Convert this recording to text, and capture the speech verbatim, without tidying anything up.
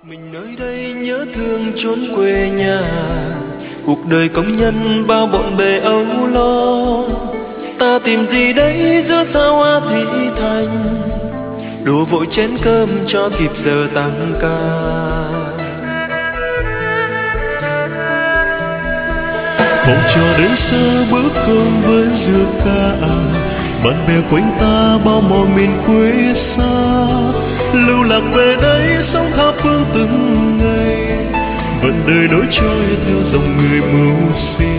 Mình nơi đây nhớ thương chốn quê nhà, cuộc đời công nhân bao bộn bề âu lo. Ta tìm gì đấy giữa sao hoa thị thành, đổ vội chén cơm cho kịp giờ tăng ca. Phòng trò đến xưa bữa cơm với dưa ca, bạn bè quanh ta bao mỏi miền quê xa. Lưu lạc về đây sống tha phương từng ngày, vận đời đổi trôi theo dòng người mưu sinh.